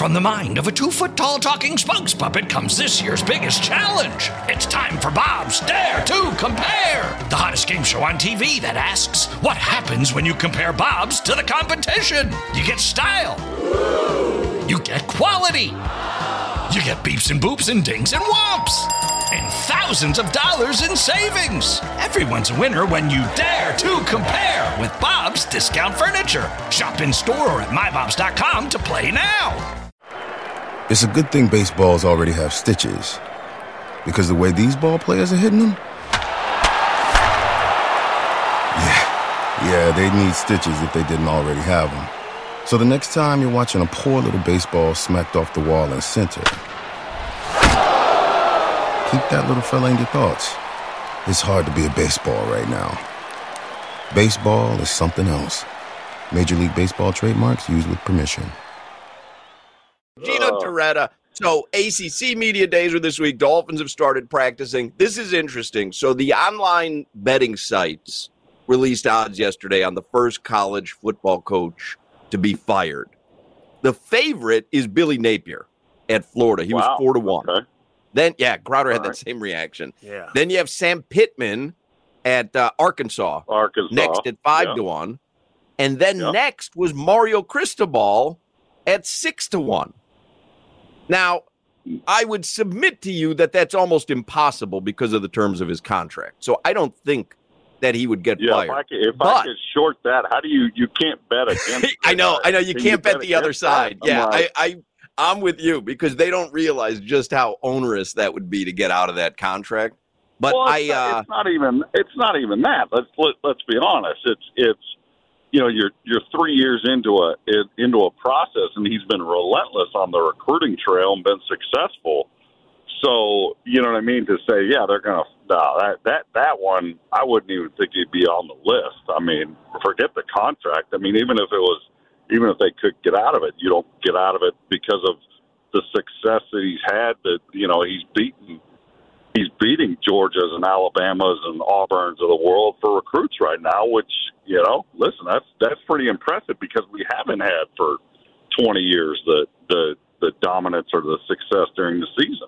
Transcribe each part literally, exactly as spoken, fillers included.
From the mind of a two-foot-tall talking spokes puppet comes this year's biggest challenge. It's time for Bob's Dare to Compare, the hottest game show on T V that asks, what happens when you compare Bobs to the competition? You get style. You get quality. You get beeps and boops and dings and whomps. And thousands of dollars in savings. Everyone's a winner when you dare to compare with Bob's Discount Furniture. Shop in store or at my bobs dot com to play now. It's a good thing baseballs already have stitches, because the way these ball players are hitting them, yeah, yeah, they need stitches if they didn't already have them. So the next time you're watching a poor little baseball smacked off the wall in center, keep that little fella in your thoughts. It's hard to be a baseball right now. Baseball is something else. Major League Baseball trademarks used with permission. Gino Torretta. So A C C Media Days were this week. Dolphins have started practicing. This is interesting. So the online betting sites released odds yesterday on the first college football coach to be fired. The favorite is Billy Napier at Florida. He wow. was four to one. Okay. Then, yeah, Crowder had right. that same reaction. Yeah. Then you have Sam Pittman at uh, Arkansas. Arkansas. Next at five yeah. to one. And then yeah. next was Mario Cristobal at six to one. Now, I would submit to you that that's almost impossible because of the terms of his contract. So I don't think that he would get yeah, fired. If I could, if but, I could short that, how do you – you can't bet against I know, I know. You Can can't you bet, bet the other side. That? Yeah, like, I, I, I'm with you because they don't realize just how onerous that would be to get out of that contract. But well, I it's, uh, – it's not even – it's not even that. Let's let, let's be honest. It's it's – you know, you're you're three years into a into a process, and he's been relentless on the recruiting trail and been successful. So, you know what I mean? To say, yeah, they're going to no, that that that one, I wouldn't even think he'd be on the list. I mean, forget the contract. I mean, even if it was, even if they could get out of it, you don't get out of it because of the success that he's had. That you know, he's beaten. He's beating Georgias and Alabamas and Auburns of the world for recruits right now, which, you know, listen, that's that's pretty impressive because we haven't had for twenty years the the, the dominance or the success during the season.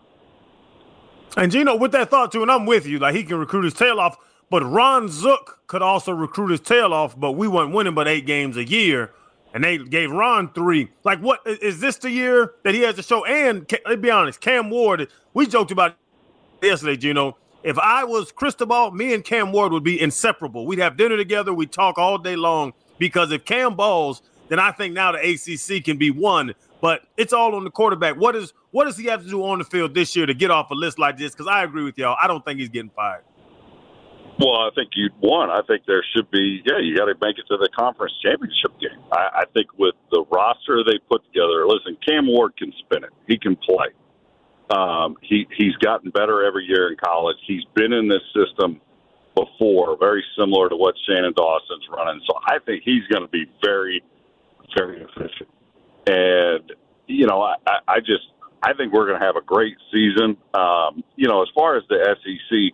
And, Gino, with that thought, too, and I'm with you, like he can recruit his tail off, but Ron Zook could also recruit his tail off, but we weren't winning but eight games a year, and they gave Ron three. Like, what is this the year that he has to show? And, let's be honest, Cam Ward, we joked about yesterday, Gino. If I was Cristobal, me and Cam Ward would be inseparable. We'd have dinner together. We'd talk all day long because if Cam balls, then I think now the A C C can be won. But it's all on the quarterback. What is what does he have to do on the field this year to get off a list like this? Because I agree with y'all. I don't think he's getting fired. Well, I think you'd won. I think there should be, yeah, you got to make it to the conference championship game. I, I think with the roster they put together, listen, Cam Ward can spin it. He can play. Um, he, he's gotten better every year in college. He's been in this system before, very similar to what Shannon Dawson's running. So I think he's going to be very, very efficient. And, you know, I, I just I think we're going to have a great season. Um, you know, as far as the S E C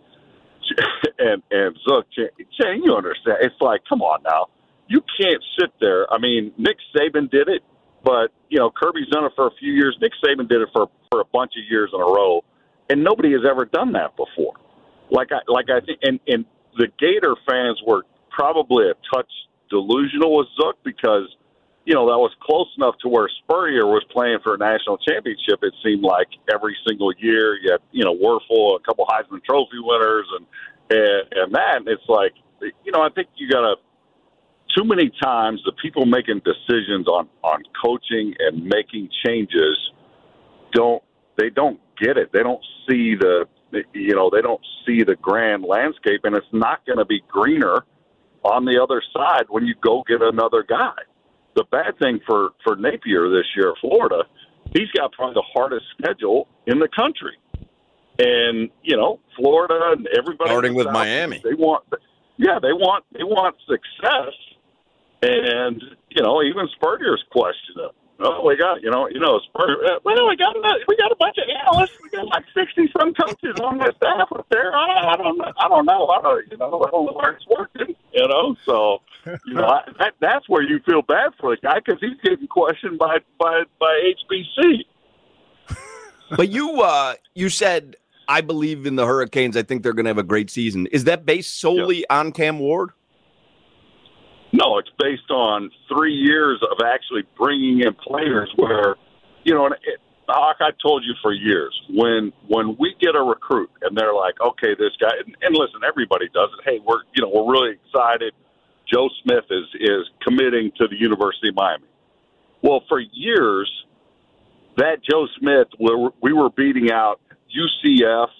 and, and Zook, Shane, you understand. It's like, come on now. You can't sit there. I mean, Nick Saban did it. But, you know, Kirby's done it for a few years. Nick Saban did it for, for a bunch of years in a row. And nobody has ever done that before. Like I like I think and, and the Gator fans were probably a touch delusional with Zook because, you know, that was close enough to where Spurrier was playing for a national championship. It seemed like every single year you had, you know, Werfel, a couple Heisman Trophy winners and, and, and that. And it's like, you know, I think you got to too many times the people making decisions on, on coaching and making changes don't they don't get it. They don't see the you know they don't see the grand landscape, and it's not going to be greener on the other side when you go get another guy. The bad thing for, for Napier this year, Florida, he's got probably the hardest schedule in the country, and you know Florida and everybody starting with South, Miami. They want yeah they want they want success. And, you know, even Spurrier's questioned him. Oh, we got you know, you know, Spurs, well, we got we got a bunch of analysts. We got like sixty some coaches on the staff up there. I, I don't know. I don't know. I don't, you know, I don't know where it's working. You know, so you know I, that that's where you feel bad for the guy because he's getting questioned by by by H B C. But you uh, you said I believe in the Hurricanes. I think they're going to have a great season. Is that based solely yeah. on Cam Ward? No, it's based on three years of actually bringing in players where, you know, it, like I told you for years, when when we get a recruit and they're like, okay, this guy, and, and listen, everybody does it. Hey, we're you know we're really excited. Joe Smith is is committing to the University of Miami. Well, for years, that Joe Smith, we were, we were beating out U C F,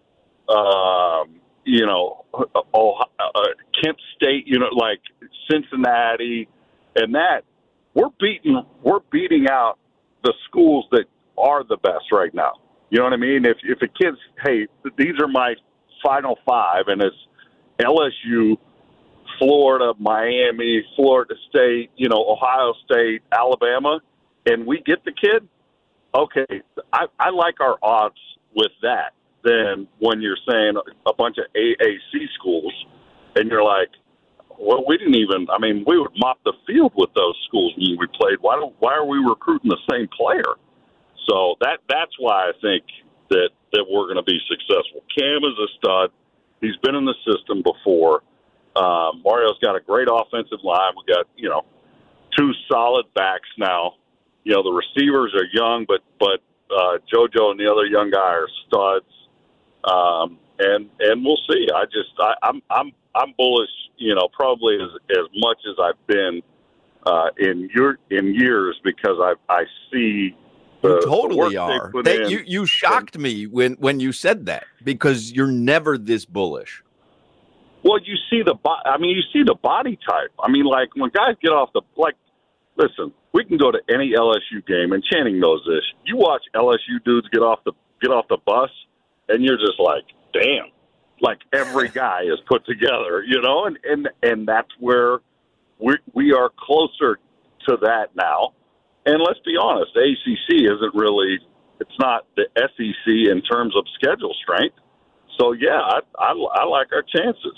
um, you know, uh, Kent State, you know, like Cincinnati, and that we're beating we're beating out the schools that are the best right now. You know what I mean? If if a kid's, hey, these are my final five, and it's L S U, Florida, Miami, Florida State, you know, Ohio State, Alabama, and we get the kid, okay, I, I like our odds with that than when you're saying a bunch of A A C schools, and you're like, well, we didn't even, I mean, we would mop the field with those schools when we played. Why don't, why are we recruiting the same player? So that that's why I think that, that we're going to be successful. Cam is a stud. He's been in the system before. Uh, Mario's got a great offensive line. We got, you know, two solid backs now. You know, the receivers are young, but but uh, JoJo and the other young guy are studs. Um, and and we'll see. I just I, I'm I'm I'm bullish. You know, probably as as much as I've been uh, in your in years because I I see. The, you totally are. They, you you shocked and, me when, when you said that because you're never this bullish. Well, you see the bo- I mean, you see the body type. I mean, like when guys get off the like. Listen, we can go to any L S U game, and Channing knows this. You watch L S U dudes get off the get off the bus, and you're just like, damn, like every guy is put together, you know, and and and that's where we we are closer to that now. And let's be honest, the A C C isn't really, it's not the S E C in terms of schedule strength. So, yeah, I, I, I like our chances.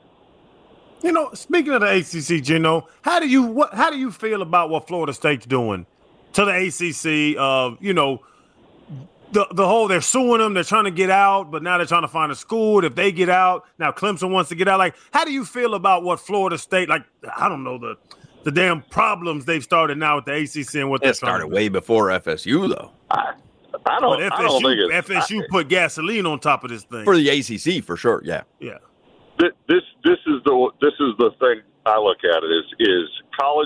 You know, speaking of the A C C, Gino, how do you what how do you feel about what Florida State's doing to the A C C? Uh, you know, the the whole they're suing them, they're trying to get out, but now they're trying to find a school. If they get out, now Clemson wants to get out. Like, how do you feel about what Florida State? Like, I don't know the. The damn problems they've started now with the A C C and what they started way before F S U though. I, I don't. But F S U, I don't think it's, F S U I, put gasoline on top of this thing for the A C C for sure. Yeah, yeah. This this is the this is the thing I look at it is is college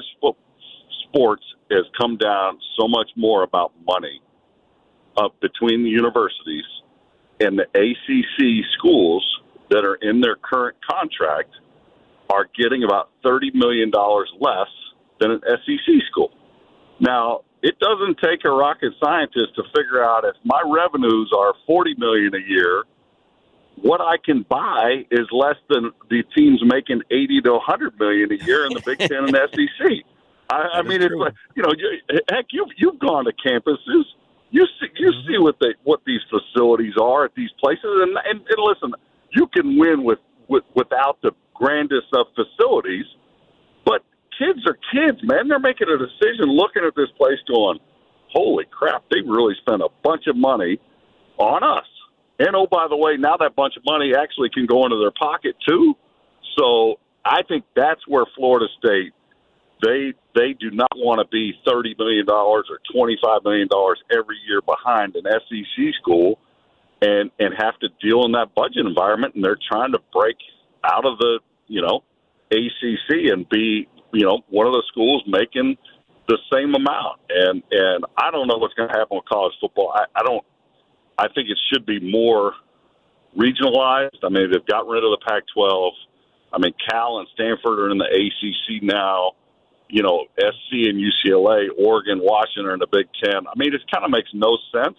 sports has come down so much more about money uh, between the universities and the A C C schools that are in their current contract. Are getting about thirty million dollars less than an S E C school. Now, it doesn't take a rocket scientist to figure out if my revenues are forty million dollars a year, what I can buy is less than the teams making eighty to one hundred million dollars a year in the Big Ten and S E C. I, I mean, it's like, you know, you, heck, you've, you've gone to campuses. You see, you mm-hmm. see what they, what these facilities are at these places. And, and, and listen, you can win with, with without the grandest of facilities, but kids are kids, man. They're making a decision looking at this place going, holy crap, they really spent a bunch of money on us. And, oh, by the way, now that bunch of money actually can go into their pocket too. So I think that's where Florida State, they they do not want to be thirty million dollars or twenty-five million dollars every year behind an S E C school and, and have to deal in that budget environment, and they're trying to break out of the, you know, A C C and be, you know, one of the schools making the same amount. And and I don't know what's going to happen with college football. I, I don't. I think it should be more regionalized. I mean, they've got rid of the Pac twelve. I mean, Cal and Stanford are in the A C C now. You know, S C and U C L A, Oregon, Washington are in the Big Ten. I mean, it kind of makes no sense.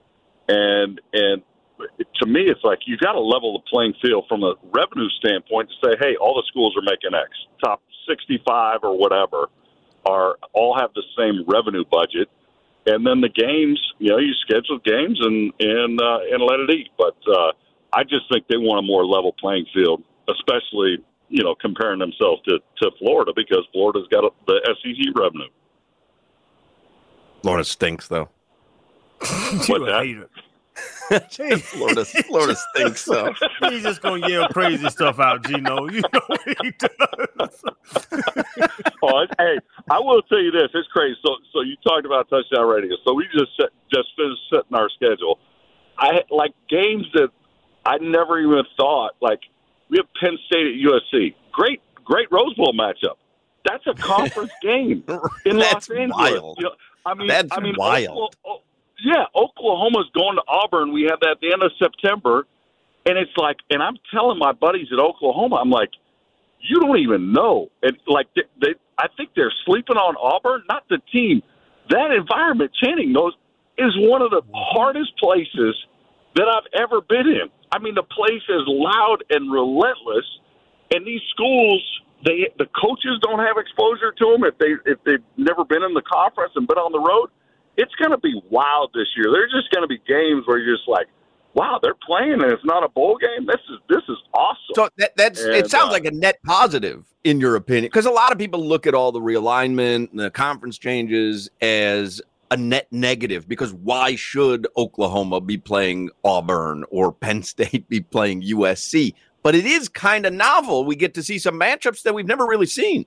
And and. To me, it's like you've got to level the playing field from a revenue standpoint to say, hey, all the schools are making X, top sixty-five or whatever. are all have the same revenue budget, and then the games, you know, you schedule games and and uh, and let it eat. But uh, I just think they want a more level playing field, especially, you know, comparing themselves to, to Florida, because Florida's got a, the S E C revenue. Florida stinks, though. You a hater. Florida, Florida stinks, though. He's just gonna yell crazy stuff out, Gino. You know what he does. Oh, hey, I will tell you this: it's crazy. So, so you talked about touchdown ratings. So we just set, just finished setting our schedule. I like games that I never even thought. Like we have Penn State at U S C. Great, great Rose Bowl matchup. That's a conference game in That's Los Angeles. wild. You know, I mean, That's I mean, wild. Oklahoma, yeah, Oklahoma's going to Auburn. We have that at the end of September, and it's like, and I'm telling my buddies at Oklahoma, I'm like, you don't even know. And like, they, they I think they're sleeping on Auburn, not the team. That environment, Channing knows, is one of the hardest places that I've ever been in. I mean, the place is loud and relentless, and these schools, they the coaches don't have exposure to them if they if they've never been in the conference and been on the road. It's going to be wild this year. There's just going to be games where you're just like, wow, they're playing and it's not a bowl game. This is this is awesome. So that, that's And, it sounds uh, like a net positive in your opinion, because a lot of people look at all the realignment, and the conference changes as a net negative. Because why should Oklahoma be playing Auburn or Penn State be playing U S C? But it is kind of novel. We get to see some matchups that we've never really seen.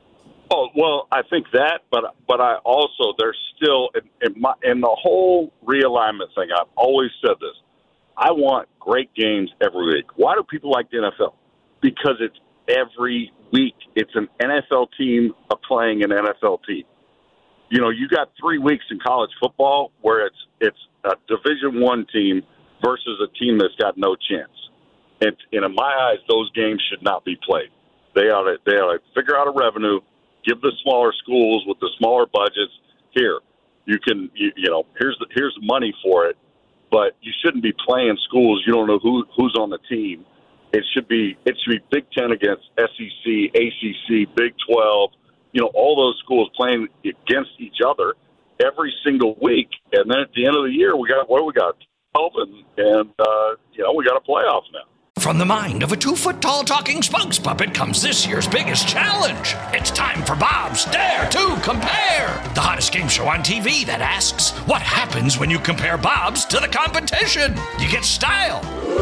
Oh, well, I think that, but but I also, there's still, in, in, my, in the whole realignment thing, I've always said this. I want great games every week. Why do people like the N F L? Because it's every week. It's an N F L team playing an N F L team. You know, you got three weeks in college football where it's it's a Division One team versus a team that's got no chance. And, and in my eyes, those games should not be played. They ought to, they ought to figure out a revenue, give the smaller schools with the smaller budgets, here, you can, you, you know, here's the, here's the money for it, but you shouldn't be playing schools you don't know who who's on the team. It should be it should be Big Ten against S E C, A C C, Big twelve, you know, all those schools playing against each other every single week, and then at the end of the year, we got what do we got, twelve, and and uh, you know, we got a playoff now. From the mind of a two-foot-tall talking spokes puppet comes this year's biggest challenge. It's time for Bob's Dare to Compare, the hottest game show on T V that asks, what happens when you compare Bob's to the competition? You get style.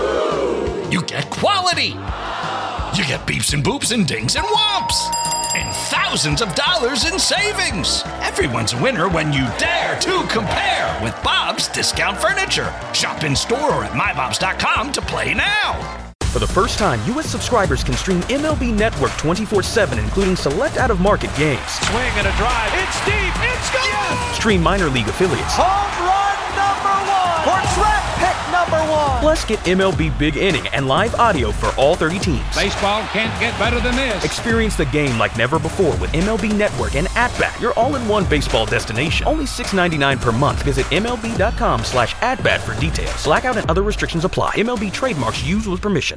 You get quality. You get beeps and boops and dings and whomps. And thousands of dollars in savings. Everyone's a winner when you dare to compare with Bob's Discount Furniture. Shop in store or at my bobs dot com to play now. For the first time, U S subscribers can stream M L B Network twenty-four seven, including select out-of-market games. Swing and a drive. It's deep. It's gone. Yes! Stream minor league affiliates. Home run number one. Or draft pick number one. Plus, get M L B Big Inning and live audio for all thirty teams. Baseball can't get better than this. Experience the game like never before with M L B Network and At-Bat, your all-in-one baseball destination. Only six dollars and ninety-nine cents per month. Visit M L B dot com slash at-bat for details. Blackout and other restrictions apply. M L B trademarks used with permission.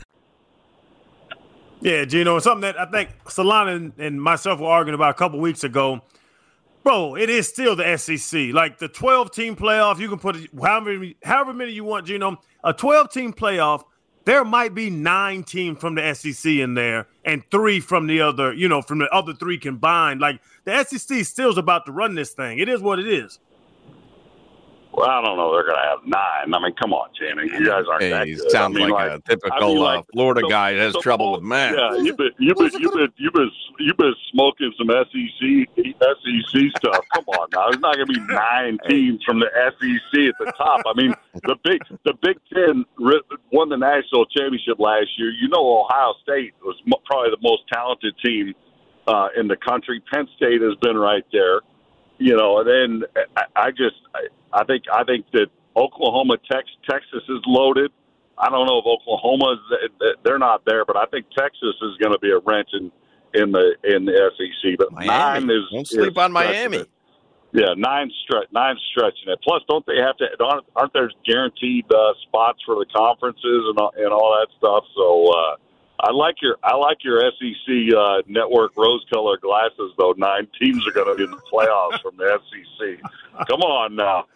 Yeah, Gino, something that I think Solana and, and myself were arguing about a couple weeks ago. Bro, it is still the S E C. Like the twelve-team playoff, you can put it however, however many you want, Gino. A twelve-team playoff, there might be nine teams from the S E C in there and three from the other, you know, from the other three combined. Like the S E C still is about to run this thing. It is what it is. Well, I don't know. They're going to have nine. I mean, come on, Channing. You guys aren't Hey, that he good. sounds I mean, like, like a typical I mean, like, uh, Florida so, guy that has so, trouble with math. Yeah, you've been you've been you've been you've been you've been smoking some S E C S E C stuff. Come on now, there's not going to be nine teams from the S E C at the top. I mean, the big the Big Ten won the national championship last year. You know, Ohio State was probably the most talented team uh, in the country. Penn State has been right there. You know, and then I, I just I, I think I think that Oklahoma, Tex, Texas is loaded. I don't know if Oklahoma's they're not there, but I think Texas is going to be a wrench in, in the in the S E C. But Miami. nine is Don't sleep is on Miami. it. Yeah, nine stretch nine stretching it. Plus, don't they have to? Aren't, aren't there guaranteed uh, spots for the conferences and all, and all that stuff? So uh, I like your I like your S E C uh, network rose-colored glasses, though. Nine teams are going to be in the playoffs from the S E C. Come on now.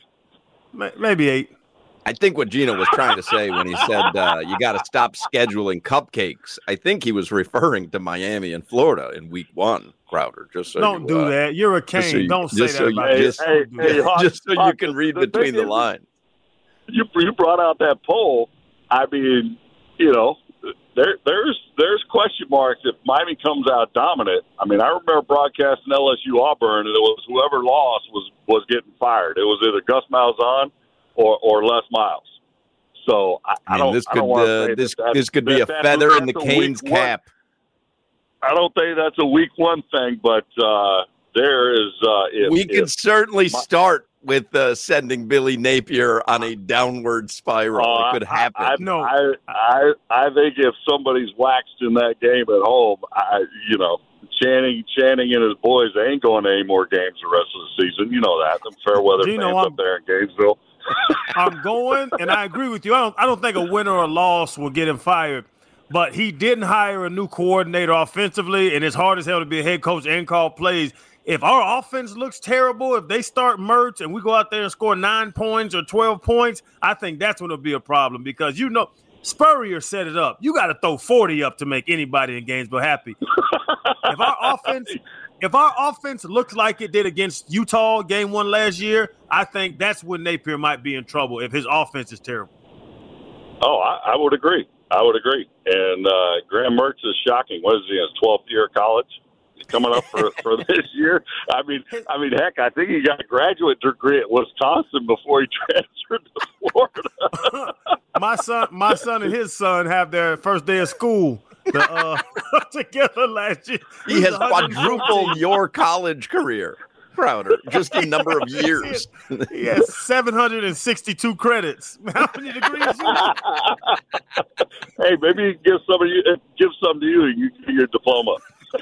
Maybe eight. I think what Gino was trying to say when he said uh, you got to stop scheduling cupcakes, I think he was referring to Miami and Florida in week one, Crowder. Just so Don't you, do uh, that. You're a Cane. So you, Don't say that so about you, just, hey, hey, just, Hawk, just so Hawk, you can read the between the is, lines. You, you brought out that poll. I mean, you know, there there's there's question marks if Miami comes out dominant. I mean, I remember broadcasting L S U Auburn, and it was whoever lost was, was getting fired. It was either Gus Malzahn or, or Les Miles. So I, I, I don't. This I could don't uh, say this that, this could that, be a that, feather that, in the that's Canes cap. One. I don't think that's a week one thing, but uh, there is. Uh, if, we could if certainly my, start with uh, sending Billy Napier on a downward spiral. Uh, it could happen. I, I, no, I, I I think if somebody's waxed in that game at home, I you know. Channing, Channing and his boys, they ain't going to any more games the rest of the season. You know that. Them fair weather Gino, fans I'm, up there in Gainesville. I'm going, and I agree with you. I don't, I don't think a win or a loss will get him fired. But he didn't hire a new coordinator offensively, and it's hard as hell to be a head coach and call plays. If our offense looks terrible, if they start Mertz and we go out there and score nine points or twelve points, I think that's when it'll be a problem because, you know, Spurrier set it up. You got to throw forty up to make anybody in Gainesville happy. If our offense, if our offense looks like it did against Utah game one last year, I think that's when Napier might be in trouble if his offense is terrible. Oh, I, I would agree. I would agree. And uh, Graham Mertz is shocking. What is he in his twelfth year of college? He's coming up for, for this year. I mean, I mean, heck, I think he got a graduate degree at Wisconsin before he transferred to Florida. my son, my son, and his son have their first day of school the, uh, together last year. He has quadrupled your college career, Crowder, just a number of years. He has seven hundred sixty-two credits. How many degrees you have? Hey, maybe you can give some of you, give some to you, and you get your diploma.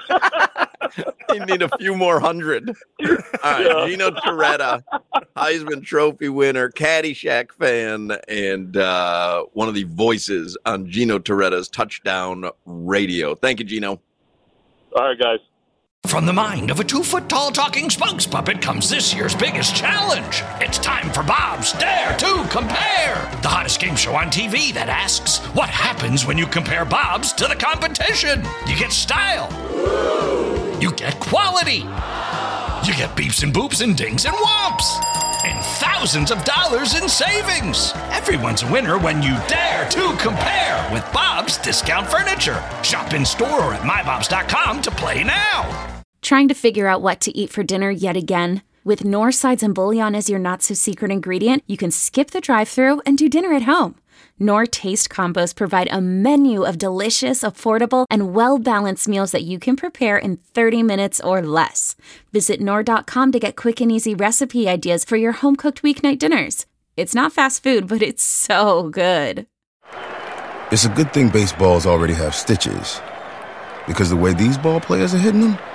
You need a few more hundred. All right, yeah. Gino Torretta, Heisman Trophy winner, Caddyshack fan, and uh, one of the voices on Gino Torretta's Touchdown Radio. Thank you, Gino. All right, guys. From the mind of a two-foot-tall talking spokes puppet comes this year's biggest challenge. It's time for Bob's Dare to Compare, the hottest game show on T V that asks, what happens when you compare Bob's to the competition? You get style. You get quality. You get beeps and boops and dings and whomps. And thousands of dollars in savings. Everyone's a winner when you dare to compare with Bob's Discount Furniture. Shop in store or at my bobs dot com to play now. Trying to figure out what to eat for dinner yet again? With Knorr Sides and Bouillon as your not-so-secret ingredient, you can skip the drive-thru and do dinner at home. Knorr Taste Combos provide a menu of delicious, affordable, and well-balanced meals that you can prepare in thirty minutes or less. Visit Knorr dot com to get quick and easy recipe ideas for your home-cooked weeknight dinners. It's not fast food, but it's so good. It's a good thing baseballs already have stitches, because the way these ball players are hitting them,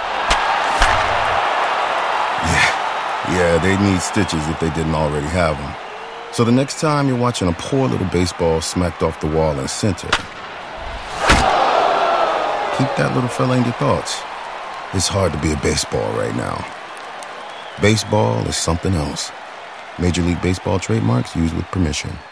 yeah, yeah, they need stitches if they didn't already have them. So the next time you're watching a poor little baseball smacked off the wall in center, keep that little fella in your thoughts. It's hard to be a baseball right now. Baseball is something else. Major League Baseball trademarks used with permission.